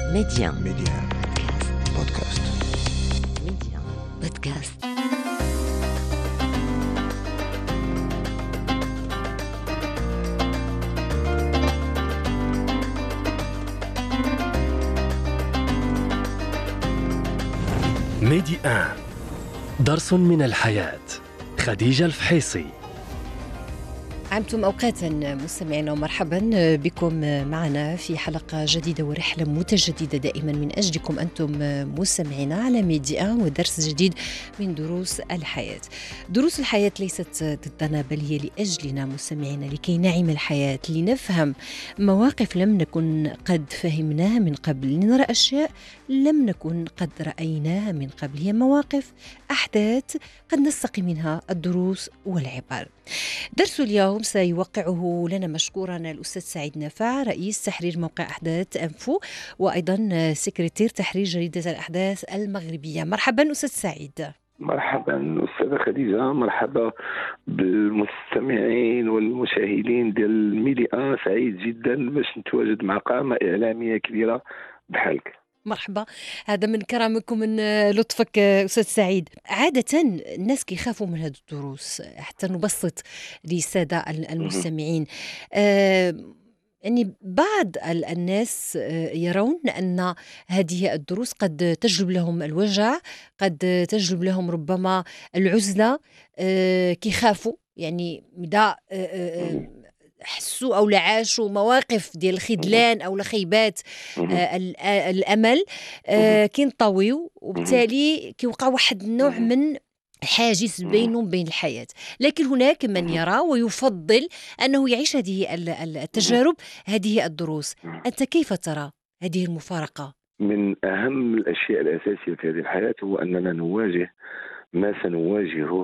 ميديان بودكاست. ميديان بودكاست. ميديان درس من الحياة. خديجة الفحيصي. عمتم أوقاتا مستمعينا، ومرحبا بكم معنا في حلقة جديدة ورحلة متجددة دائما من أجلكم أنتم مستمعينا على ميديا، ودرس جديد من دروس الحياة. دروس الحياة ليست ضدنا، بل هي لأجلنا مستمعينا، لكي نعم الحياة، لنفهم مواقف لم نكن قد فهمناها من قبل، لنرى أشياء لم نكن قد رأيناها من قبل. هي مواقف، أحداث قد نستقي منها الدروس والعبر. درس اليوم سيوقعه لنا مشكورا الأستاذ سعيد نافع، رئيس تحرير موقع أحداث أنفو، وأيضا سكرتير تحرير جريدة الأحداث المغربية. مرحبا أستاذ سعيد. مرحبا أستاذة خديجة، مرحبا بالمستمعين والمشاهدين ديال ميديا. سعيد جدا باش نتواجد مع قامة إعلامية كبيرة بحالك. مرحبا، هذا من كرمك ومن لطفك أستاذ سعيد. عادة الناس كيخافوا من هذه الدروس، حتى نبسط للسادة المستمعين. يعني بعض الناس يرون أن هذه الدروس قد تجلب لهم الوجع، قد تجلب لهم ربما العزلة، كيخافوا يعني دا حسوا أو لعاشوا مواقف ديال الخذلان أو الخيبات الأمل، كينطويو، وبالتالي كيوقع واحد النوع من حاجز بينهم وبين الحياة. لكن هناك من يرى ويفضل أنه يعيش هذه التجارب، هذه الدروس. أنت كيف ترى هذه المفارقة؟ من أهم الأشياء الأساسية في هذه الحياة هو أننا نواجه ما سنواجهه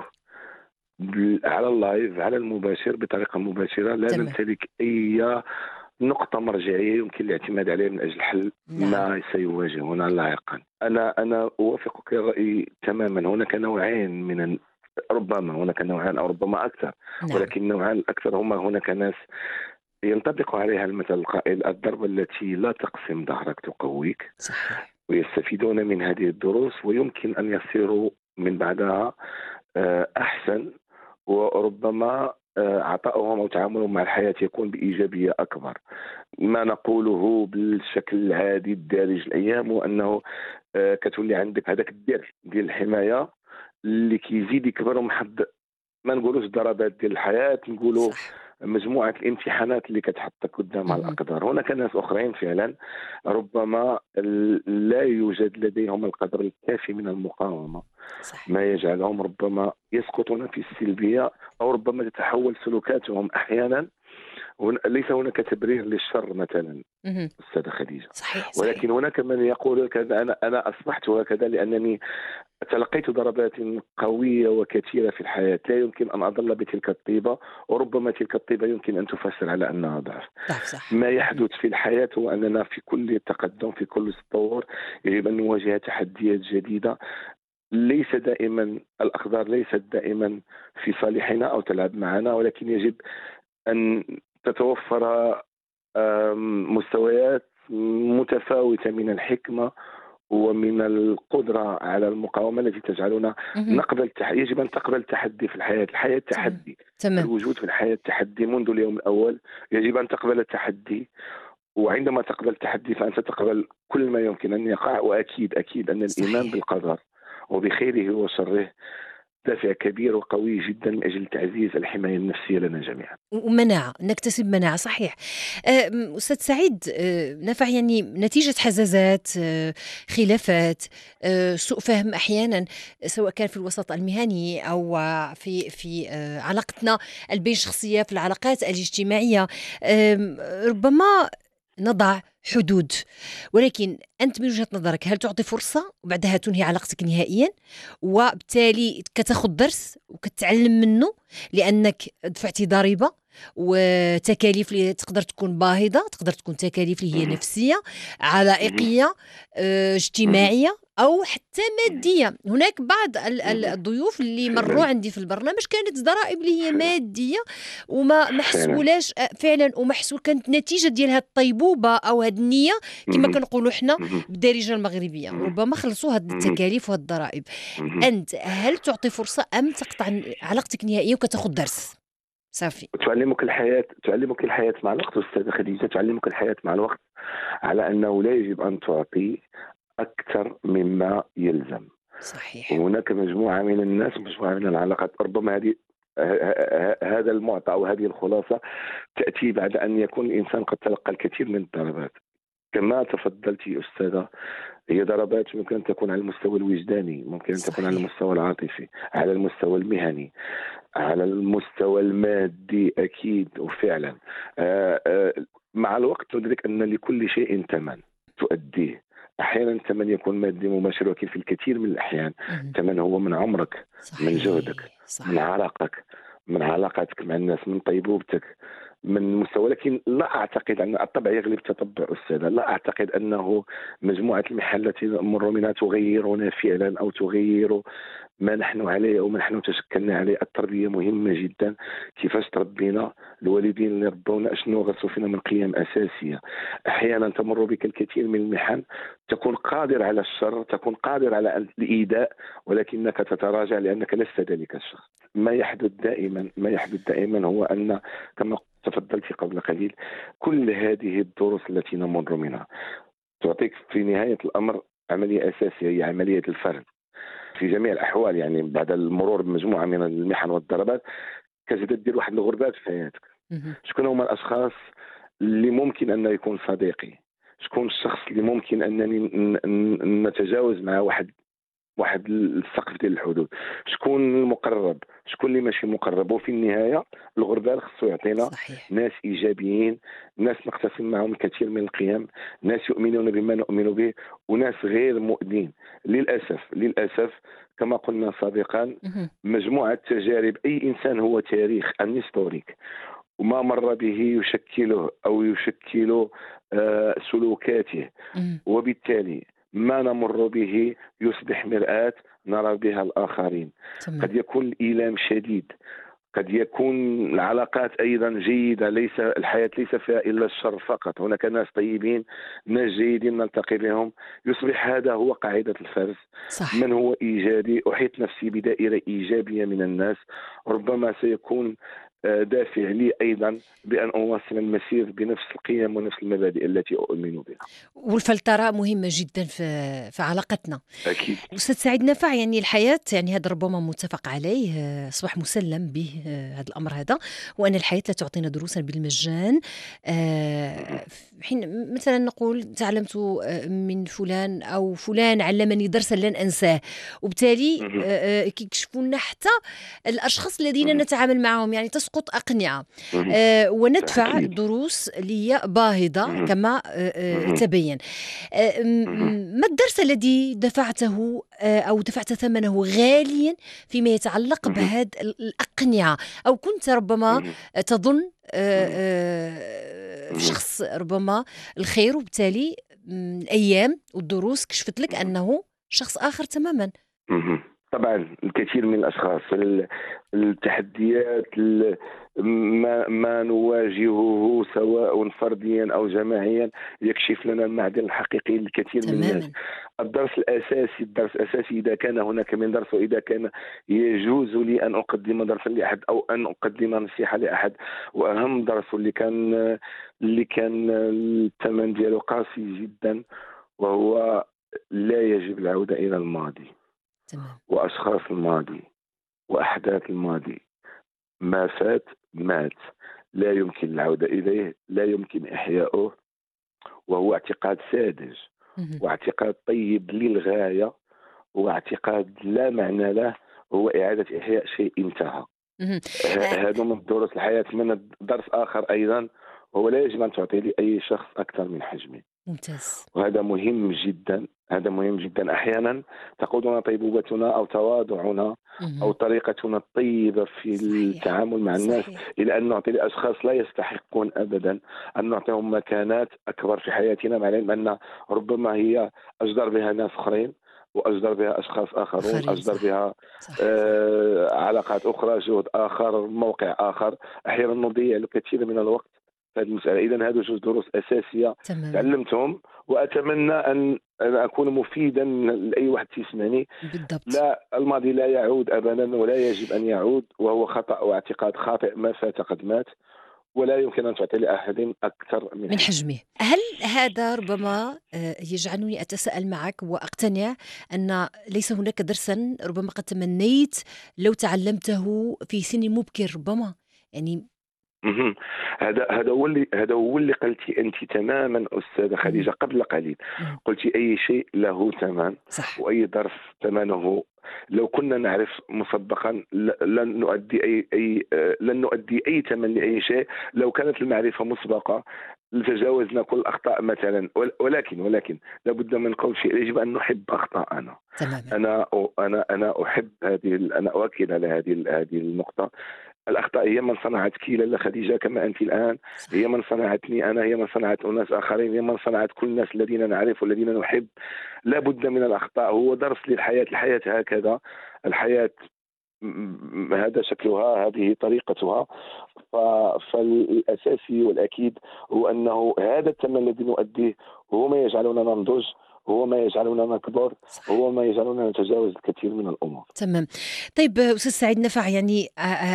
على اللايف، على المباشر، بطريقة مباشرة. لا نمتلك أي نقطة مرجعية يمكن الاعتماد عليها من أجل حل ما سيواجهنا لاحقا. أنا أوافقك الرأي تماما. هناك نوعين من ربما هناك نوعان أو ربما أكثر، ولكن النوعان الأكثر هناك ناس ينطبق عليها المثل القائل: الضربة التي لا تقسم ظهرك تقويك. صحيح. ويستفيدون من هذه الدروس ويمكن أن يصيروا من بعدها أحسن، وربما عطاؤهم أو تعاملهم مع الحياة يكون بإيجابية أكبر. ما نقوله بالشكل العادي الدارج الأيام هو أنه كتولي عندك هذاك الدرع ديال الحماية اللي كيزيد يكبر، ومحد ما نقولوش ضربات ديال الحياة، نقولوا مجموعة الامتحانات اللي كتحطك قدام الأقدار. هناك ناس أخرين فعلا ربما لا يوجد لديهم القدر الكافي من المقاومة، ما يجعلهم ربما يسقطون في السلبية، أو ربما تتحول سلوكاتهم أحيانا. ليس هناك تبرير للشر مثلا أستاذة خديجة. صحيح. ولكن هناك من يقول كذا: أنا أصبحت هكذا لأنني تلقيت ضربات قوية وكثيرة في الحياة، لا يمكن أن أظل بتلك الطيبة، وربما تلك الطيبة يمكن أن تفسر على أنها ضعف. ما يحدث في الحياة هو أننا في كل تقدم، في كل تطور، يجب أن نواجه تحديات جديدة. ليس دائما الأقدار ليست دائما في صالحنا أو تلعب معنا، ولكن يجب أن تتوفر مستويات متفاوتة من الحكمة ومن القدرة على المقاومة التي تجعلنا نقبل يجب أن تقبل التحدي في الحياة. الحياة تحدي. الوجود في الحياة تحدي منذ اليوم الأول. يجب أن تقبل التحدي، وعندما تقبل التحدي فأنت تقبل كل ما يمكن أن يقع. وأكيد أن الإيمان بالقدر وبخيره وشره دافع كبير وقوي جدا من أجل تعزيز الحماية النفسية لنا جميعا، ومناعة، نكتسب مناعة. صحيح. أستاذ سعيد نافع، يعني نتيجة حزازات، خلافات، سوء فهم أحيانا، سواء كان في الوسط المهني أو في علاقتنا البين شخصية، في العلاقات الاجتماعية، ربما نضع حدود. ولكن أنت من وجهة نظرك، هل تعطي فرصة وبعدها تنهي علاقتك نهائيا، وبالتالي كتاخذ درس وكتعلم منه، لأنك دفعتي ضريبة وتكاليف اللي تقدر تكون باهظة، تقدر تكون تكاليف اللي هي نفسية، علائقية، اجتماعية، أو حتى مادية. هناك بعض الضيوف اللي مروا فعلا عندي في البرنامج كانت ضرائب اللي هي فعلا مادية وما فعلا محسولاش فعلا، ومحسول كانت نتيجة ديال هاد الطيبوبة أو هاد النية كما مهم. كنقولوا حنا مهم. بالدارجة المغربية، مهم. وربما خلصوا هاد مهم. التكاليف وهاد الضرائب. مهم. أنت هل تعطي فرصة أم تقطع علاقتك نهائيا وكتاخذ درس صافي؟ تعلمك الحياة مع الوقت أستاذة خديجة، تعلمك الحياة مع الوقت على أنه لا يجب أن تعطي أكثر مما يلزم. صحيح. وهناك مجموعة من الناس، مجموعة من العلاقات، ربما هذا المعطى أو هذه الخلاصة تأتي بعد أن يكون الإنسان قد تلقى الكثير من الضربات. كما تفضلت أستاذة، هي ضربات ممكن أن تكون على المستوى الوجداني، ممكن أن تكون على صحيح. المستوى العاطفي، على المستوى المهني، على المستوى المادي أكيد. وفعلا مع الوقت ندرك أن لكل شيء ثمن تؤديه. أحيانا الثمن يكون مادي مباشر، ولكن في الكثير من الأحيان مهم. الثمن هو من عمرك، من جهدك، صحيح. من صح. عرقك، من علاقاتك مع الناس، من طيبوبتك، من مستوى. لكن لا أعتقد أن الطبع يغلب التطبع أستاذة. لا أعتقد أنه مجموعة المحن التي نمر منها تغيرنا فعلا أو تغير ما نحن عليه أو ما نحن تشكلنا عليه. التربية مهمة جدا. كيفاش تربينا، الوالدين اللي ربونا أشنو غرسوا فينا من قيم أساسية. أحيانا تمر بك الكثير من المحن، تكون قادر على الشر، تكون قادر على الإيذاء، ولكنك تتراجع لأنك لست ذلك الشخص. ما يحدث دائما هو أن كما تفضلت قبل قليل، كل هذه الدروس التي نمر منها تعطيك في نهاية الأمر عملية أساسية، هي عملية الفرد في جميع الأحوال. يعني بعد المرور بمجموعة من المحن والضربات كتبدا دير واحد الغربات في حياتك. مهم. شكون هما الأشخاص اللي ممكن أن يكون صديقي؟ شكون الشخص اللي ممكن أنني نتجاوز مع واحد السقف ديال الحدود؟ شكون المقرب، شكون اللي ماشي مقرب؟ وفي النهايه الغربال خصو يعطينا صحيح. ناس ايجابيين، ناس نقتسم معهم الكثير من القيم، ناس يؤمنون بما نؤمن به، وناس غير مؤذين. للاسف كما قلنا سابقا، مهم. مجموعه تجارب. اي انسان هو تاريخ ان هيستوريك، وما مر به يشكله او يشكل سلوكاته، مهم. وبالتالي ما نمر به يصبح مرآة نرى بها الآخرين. تمام. قد يكون الإيلام شديد، قد يكون العلاقات أيضا جيدة، ليس الحياة ليس فيها إلا الشر فقط، هناك ناس طيبين، ناس جيدين نلتقي بهم. يصبح هذا هو قاعدة الفرز. صح. من هو إيجابي؟ أحيط نفسي بدائرة إيجابية من الناس، ربما سيكون دافع لي أيضا بأن أواصل المسير بنفس القيم ونفس المبادئ التي أؤمن بها. والفلترة مهمة جدا في علاقتنا. أكيد. أستاذ سعيد نافع، يعني الحياة، يعني هذا ربما متفق عليه، أصبح مسلم به هذا الأمر هذا، وأن الحياة لا تعطينا دروسا بالمجان. حين مثلا نقول تعلمت من فلان أو فلان علمني درسا لن أنساه، وبالتالي كيكشفوا لنا حتى الأشخاص الذين نتعامل معهم، يعني تسقط أقنعة وندفع أكيد. دروس لي باهظة كما تبين. ما الدرس الذي دفعته أو دفعت ثمنه غاليا فيما يتعلق بهذه الأقنعة، أو كنت ربما تظن في شخص ربما الخير، وبالتالي الأيام والدروس كشفت لك أنه شخص آخر تماما؟ طبعا الكثير من الأشخاص، التحديات، ما نواجهه سواء فرديا أو جماعيا يكشف لنا المعدن الحقيقي للكثير من الناس. الدرس الأساسي إذا كان هناك من درس، وإذا كان يجوز لي أن أقدم درسا لأحد أو أن أقدم نصيحة لأحد، وأهم درس اللي كان الثمن ديالو قاسي جدا، وهو لا يجب العودة إلى الماضي. تمام. وأشخاص الماضي وأحداث الماضي، ما فات مات، لا يمكن العودة إليه، لا يمكن إحياؤه، وهو اعتقاد ساذج واعتقاد طيب للغاية، واعتقاد لا معنى له، هو إعادة إحياء شيء انتهى. هذا من دروس الحياة. من درس آخر أيضا هو لا يجب أن تعطي لأي شخص أكثر من حجمه. ممتاز. وهذا مهم جدا، هذا مهم جدا. أحيانا تقودنا طيبوبتنا أو تواضعنا أو طريقتنا الطيبة في التعامل مع الناس إلى أن نعطي لأشخاص لا يستحقون أبدا أن نعطيهم مكانات أكبر في حياتنا، مع العلم أن ربما هي أجدر بها ناس آخرين، وأجدر بها أشخاص آخرون، آخرين، أجدر صح. بها صح. علاقات أخرى، جهد آخر، موقع آخر. أحيانا نضيع الكثير من الوقت في هذه المسألة. إذا هذو جوج دروس أساسية تمام. تعلمتهم، وأتمنى أن أكون مفيدا لأي واحد يسمعني. بالضبط. لا، الماضي لا يعود أبدا ولا يجب أن يعود، وهو خطأ واعتقاد خاطئ. ما فات قد مات، ولا يمكن أن تعطي لأحد أكثر من من حجمه. حجمه. هل هذا ربما يجعلني أتساءل معك وأقتنع أن ليس هناك درسا ربما قد تمنيت لو تعلمته في سن مبكر ربما، يعني مهم. هذا هو اللي قلتي انت تماما استاذه خديجه قبل قليل. مم. قلتي اي شيء له ثمن، صح. واي درس ثمنه. لو كنا نعرف مسبقا لن نؤدي اي ثمن لاي شيء. لو كانت المعرفه مسبقه لتجاوزنا كل الاخطاء مثلا. ولكن لابد من قول شيء، يجب ان نحب اخطاءنا. تماما. انا احب انا اؤكد على هذه النقطه. الأخطاء هي من صنعتك لالا خديجة كما أنت الآن، صح. هي من صنعتني أنا، هي من صنعت أناس آخرين، هي من صنعت كل الناس الذين نعرف والذين نحب. لا بد من الأخطاء، هو درس للحياة. الحياة هكذا، الحياة هذا شكلها، هذه طريقتها. فالأساسي والأكيد هو أنه هذا الثمن الذي نؤديه هو ما يجعلنا ننضج، هو ما يجعلنا نكبر، صح. هو ما يجعلنا نتجاوز الكثير من الأمور. تمام. طيب أستاذ سعيد نفع، يعني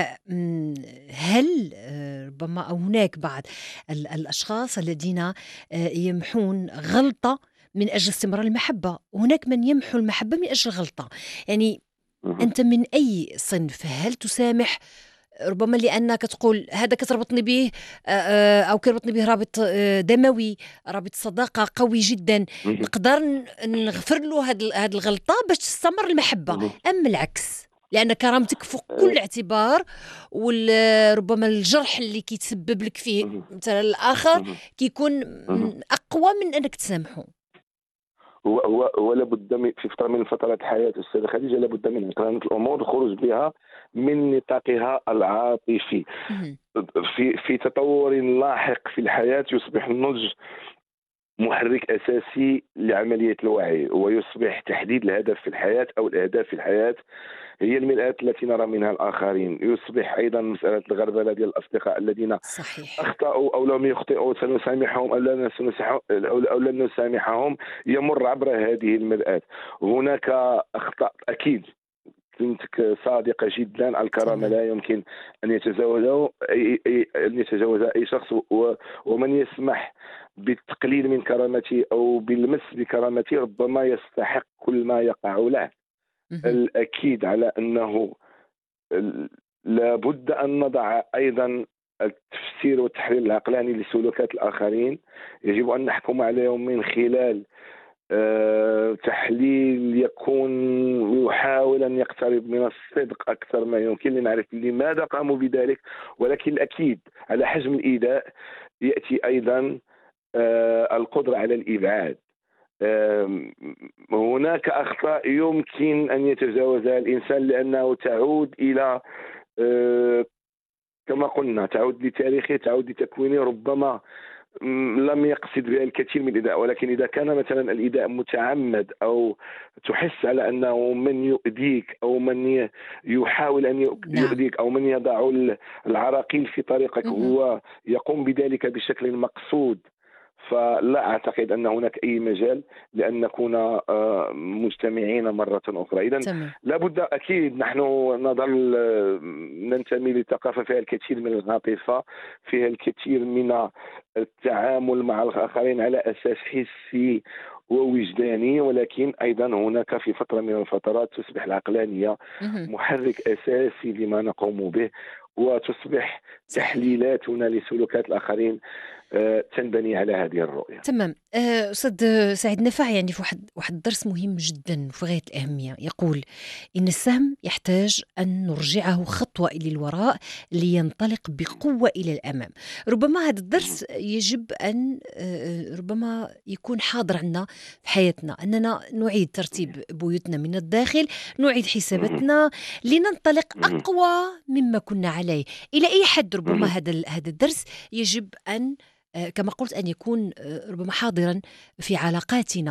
هل ربما أو هناك بعض الأشخاص الذين يمحون غلطة من أجل استمرار المحبة، وهناك من يمحو المحبة من أجل غلطة، يعني أنت من أي صنف؟ هل تسامح ربما لأنك تقول هذا كتربطني به أو كربطني به رابط دموي، رابط صداقة قوي جدا، نقدر نغفر له هذه الغلطة باش تستمر المحبة، أم العكس لأن كرامتك فوق كل اعتبار، وربما الجرح اللي كيتسبب لك فيه مثلا الآخر كيكون أقوى من أنك تسامحه؟ هو لابد في فترة من فترات حياة السيدة خديجة لابد من عقلانة الأمور، الخروج بها من نطاقها العاطفي. في تطور لاحق في الحياة يصبح النضج محرك أساسي لعملية الوعي، ويصبح تحديد الهدف في الحياة أو الأهداف في الحياة هي المرآة التي نرى منها الآخرين. يصبح أيضا مسألة الغربلة ديال الأصدقاء الذين صحيح. أخطأوا أو لم يخطئوا سنسامحهم أو لن نسامحهم، يمر عبر هذه المرآة. هناك أخطاء أكيد، كنتك صادقة جدا. الكرامة لا يمكن أن يتجاوزها أي شخص، ومن يسمح بالتقليل من كرامتي أو بالمس بكرامتي ربما يستحق كل ما يقع له. الأكيد على أنه لابد أن نضع أيضا التفسير والتحليل العقلاني لسلوكات الآخرين. يجب أن نحكم عليهم من خلال تحليل يكون يحاول أن يقترب من الصدق أكثر ما يمكن لنعرف لماذا قاموا بذلك. ولكن الأكيد على حجم الإيذاء يأتي أيضا القدرة على الإبعاد. هناك أخطاء يمكن أن يتجاوزها الإنسان لأنه تعود إلى كما قلنا، تعود لتاريخه، تعود لتكوينه. ربما لم يقصد بها الكثير من الإيذاء، ولكن إذا كان مثلا الإيذاء متعمد أو تحس على أنه من يؤذيك أو من يحاول أن يؤذيك أو من يضع العراقيل في طريقك هو يقوم بذلك بشكل مقصود، فلا أعتقد أن هناك أي مجال لأن نكون مجتمعين مرة أخرى. إذن لابد أكيد نحن نظل ننتمي لثقافة فيها الكثير من العاطفة، فيها الكثير من التعامل مع الآخرين على أساس حسي ووجداني، ولكن أيضا هناك في فترة من الفترات تصبح العقلانية محرك أساسي لما نقوم به، وتصبح تحليلاتنا لسلوكات الآخرين تنبني على هذه الرؤية. تمام. أستاذ سعيد نفع، يعني في واحد الدرس مهم جدا في غاية الأهمية، يقول إن السهم يحتاج أن نرجعه خطوة إلى الوراء لينطلق بقوة إلى الأمام. ربما هذا الدرس يجب أن ربما يكون حاضر عندنا في حياتنا، أننا نعيد ترتيب بيوتنا من الداخل، نعيد حساباتنا لننطلق أقوى مما كنا عليه. إلى أي حد ربما هذا الدرس يجب أن كما قلت أن يكون ربما حاضرا في علاقاتنا،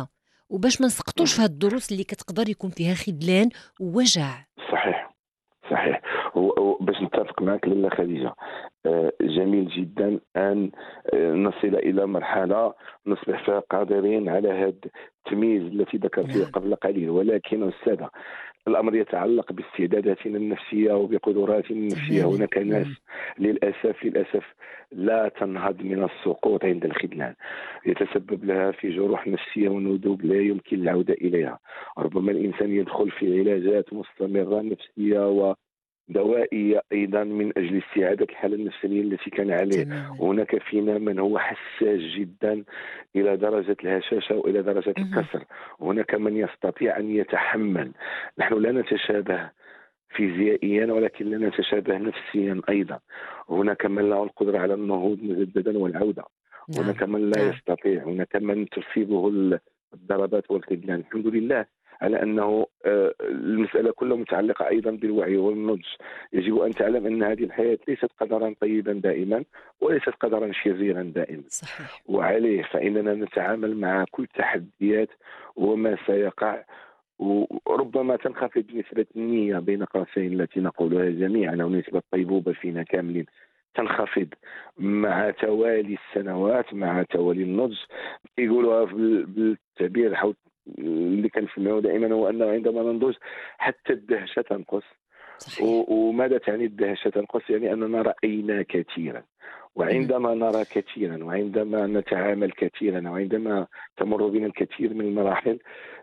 وباش ما نسقطوش في هاد الدروس اللي كتقدر يكون فيها خذلان ووجع. صحيح صحيح. باش نتفق معك لاله خديجه، جميل جدا ان نصل الى مرحله نصبح فيها قادرين على هذا التمييز التي ذكرتها قبل قليل، ولكن استاذه الامر يتعلق باستعداداتنا النفسيه وبقدراتنا النفسيه. هناك ناس للاسف لا تنهض من السقوط عند الخذلان، يتسبب لها في جروح نفسيه ونذوب لا يمكن العوده اليها. ربما الانسان يدخل في علاجات مستمره نفسيه ودوائيه ايضا من اجل استعاده الحاله النفسيه التي كان عليه. هناك فينا من هو حساس جدا الى درجه الهشاشه والى درجه الكسر، وهناك من يستطيع ان يتحمل. نحن لا نتشابه فيزيائيا ولكن لا نتشابه نفسيا ايضا. هناك من له القدره على النهوض مجددا والعوده، هناك من لا يستطيع، هناك من تصيبه الضربات والخذلان. الحمد لله على أنه المسألة كلها متعلقة أيضا بالوعي والنضج. يجب أن تعلم أن هذه الحياة ليست قدرا طيبا دائما وليست قدرا شريرا دائما. صحيح. وعليه فإننا نتعامل مع كل تحديات وما سيقع، وربما تنخفض نسبة النية بين قوسين التي نقولها جميعا، أو نسبة الطيبوبة فينا كاملين تنخفض مع توالي السنوات، مع توالي النضج. يقولوها بالتعبير اللي كنسمعه دائما هو انه عندما ننضج حتى الدهشه تنقص. وماذا تعني الدهشه تنقص؟ يعني اننا راينا كثيرا، وعندما نرى كثيرا وعندما نتعامل كثيرا وعندما تمر بنا الكثير من المراحل،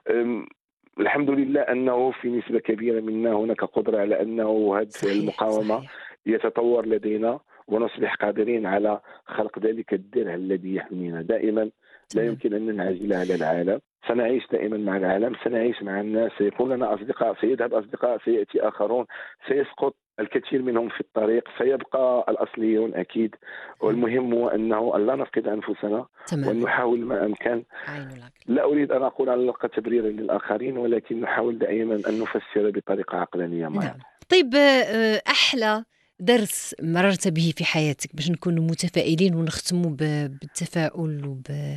الحمد لله انه في نسبه كبيره منا هناك قدره على انه هذه المقاومه يتطور لدينا، ونصبح قادرين على خلق ذلك الدرع الذي يحمينا دائما. لا يمكن أن ننعزل على العالم، سنعيش دائما مع العالم، سنعيش مع الناس، سيكون لنا أصدقاء، سيذهب أصدقاء، سيأتي آخرون، سيسقط الكثير منهم في الطريق، سيبقى الأصليون أكيد. والمهم هو أنه لا نفقد أنفسنا وأن نحاول ما أمكن. لا أريد أن أقول أن نلقى تبريرا للآخرين، ولكن نحاول دائما أن نفسر بطريقة عقلانية. نعم. طيب، أحلى درس مررت به في حياتك باش نكونوا متفائلين ونختموا بالتفاؤل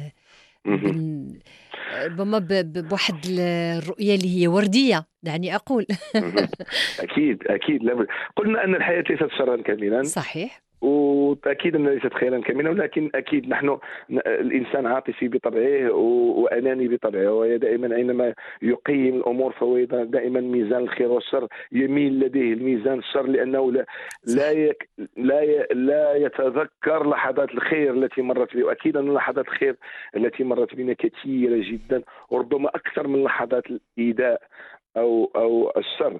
ربما بواحد الرؤية اللي هي وردية، دعني أقول. أكيد قلنا أن الحياة ليست شرا كاملا. صحيح. وتأكيد أنها ليست خيرا كاملا، ولكن أكيد نحن الإنسان عاطفي بطبعه وأناني بطبعه، وهي دائما أينما يقيم الأمور فهو دائما ميزان الخير والشر يميل لديه الميزان الشر، لأنه لا يتذكر لحظات الخير التي مرت به. وأكيد أن لحظات الخير التي مرت بنا كثيرة جدا، وربما أكثر من لحظات الإيذاء أو الشر.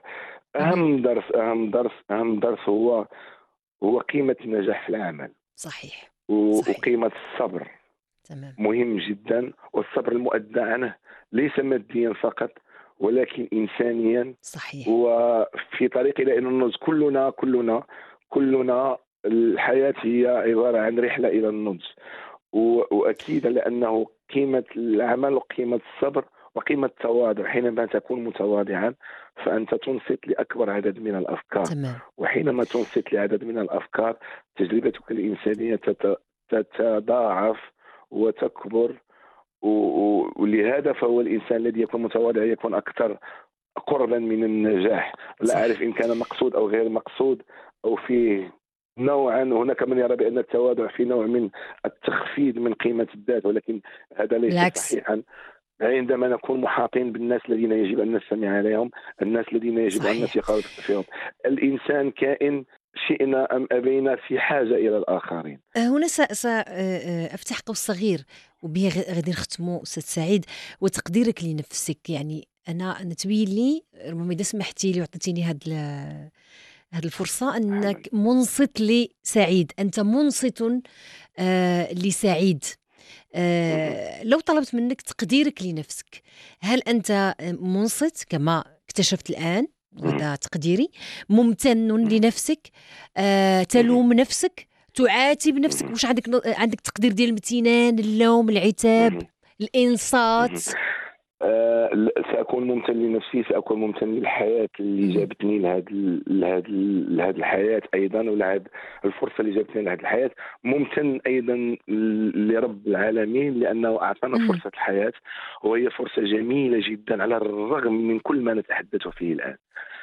أهم درس هو قيمة النجاح في العمل. صحيح. وقيمة الصبر. تمام. مهم جدا، والصبر المؤدى عنه ليس ماديا فقط ولكن إنسانيا. صحيح. وفي طريق إلى أن النضج. كلنا الحياة هي عبارة عن رحلة إلى النضج، وأكيد لأنه قيمة العمل وقيمة الصبر وقيمة التواضع. حينما تكون متواضعا فأنت تنصت لأكبر عدد من الأفكار. تمام. وحينما تنصت لعدد من الأفكار تجربتك الإنسانية تتضاعف وتكبر. ولهذا فهو الإنسان الذي يكون متواضع يكون أكثر قربا من النجاح. لا أعرف إن كان مقصود أو غير مقصود أو فيه نوعا. هناك من يرى بأن التواضع في نوع من التخفيض من قيمة الذات، ولكن هذا ليس صحيحا. عندما نكون محاطين بالناس الذين يجب أن نستمع عليهم، الناس الذين يجب أن نثق فيهم. الإنسان كائن شئنا أم أبينا في حاجة إلى الآخرين. هنا سأفتح قوس صغير وبيه غادي نختموا أستاذ سعيد. وتقديرك لنفسك، يعني أنا نتويلي ربما إذا سمحتي لي وعطيتيني هذه الفرصة أنك منصت لسعيد، أنت منصت لسعيد. لو طلبت منك تقديرك لنفسك، هل أنت منصت كما اكتشفت الآن؟ هذا تقديري. ممتن لنفسك، تلوم نفسك، تعاتب نفسك. واش عندك تقدير ديال الامتنان، اللوم، العتاب، الإنصات؟ سأكون ممتن لنفسي، سأكون ممتن للحياة اللي جابتني لهذه الحياة أيضا، ولهذه الفرصة اللي جابتني لهذه الحياة. ممتن أيضا لرب العالمين لأنه أعطانا فرصة الحياة، وهي فرصة جميلة جدا على الرغم من كل ما نتحدث فيه الآن.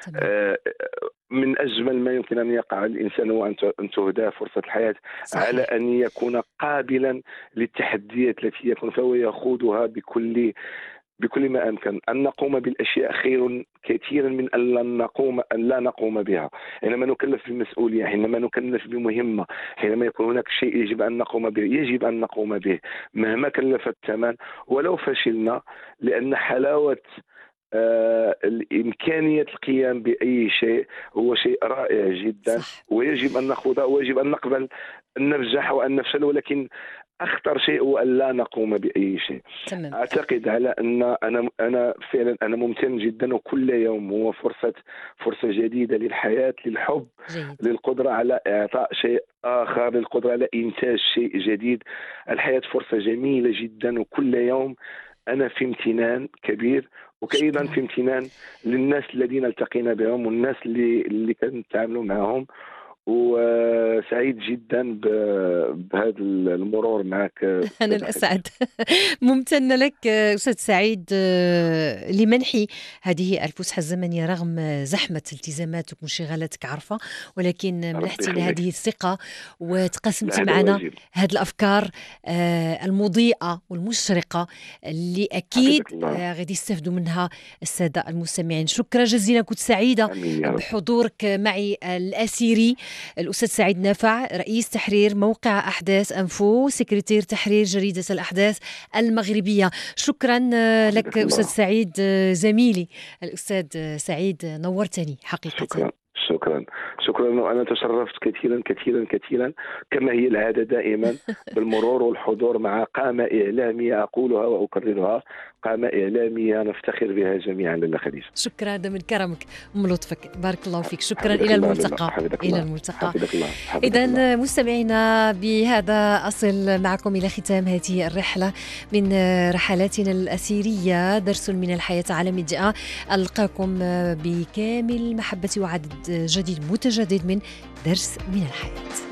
من أجمل ما يمكن أن يقع الإنسان هو أن تهداه فرصة الحياة. صحيح. على أن يكون قابلا للتحديات التي يكون فهو يخوضها بكل ما أمكن. أن نقوم بالأشياء خير كثيرا من أن لا نقوم بها. حينما نكلف بالمسؤولية، حينما نكلف بمهمة، حينما يكون هناك شيء يجب أن نقوم به، يجب أن نقوم به مهما كلف الثمن ولو فشلنا، لأن حلاوة الإمكانية القيام بأي شيء هو شيء رائع جدا. صح. ويجب أن نخوضه، ويجب أن نقبل أن ننجح وأن نفشل، ولكن أخطر شيء هو أن لا نقوم بأي شيء. تمام. أعتقد على أن أنا فعلا أنا ممتن جدا، وكل يوم هو فرصة جديدة للحياة، للحب، جيد. للقدرة على إعطاء شيء آخر، للقدرة على إنتاج شيء جديد. الحياة فرصة جميلة جدا، وكل يوم أنا في امتنان كبير، وأيضا في امتنان للناس الذين التقينا بهم والناس اللي كانوا يتعاملوا معهم. وسعيد جدا بهذا المرور معك. أنا الأسعد. ممتنة لك أستاذ سعيد لمنحي هذه الفسحة الزمنية رغم زحمة التزاماتك وانشغالاتك، عارفة، ولكن منحتي لهذه الثقة وتقسمتي معنا هذه الأفكار المضيئة والمشرقة اللي أكيد غادي يستفدوا منها السادة المستمعين. شكرا جزيلا، كنت سعيدة بحضورك معي الأسيري الأستاذ سعيد نافع، رئيس تحرير موقع أحداث أنفو، سكرتير تحرير جريدة الأحداث المغربية. شكرا لك أستاذ سعيد، زميلي الأستاذ سعيد، نورتني حقيقة. شكرا، وأنا تشرفت كثيرا كثيرا كثيرا، كما هي العادة دائما بالمرور والحضور مع قامة إعلامية، أقولها وأكررها، قامة إعلامية نفتخر بها جميعا. لله خديجة. شكرا، هذا من كرمك ومن لطفك، بارك الله فيك. شكرا، إلى الملتقى. إلى الملتقى. إذا مستمعينا، بهذا أصل معكم إلى ختام هذه الرحلة من رحلاتنا الأسيرية، درس من الحياة على ميديا. ألقاكم بكامل محبتي وعدد جديد متجدد من درس من الحياة.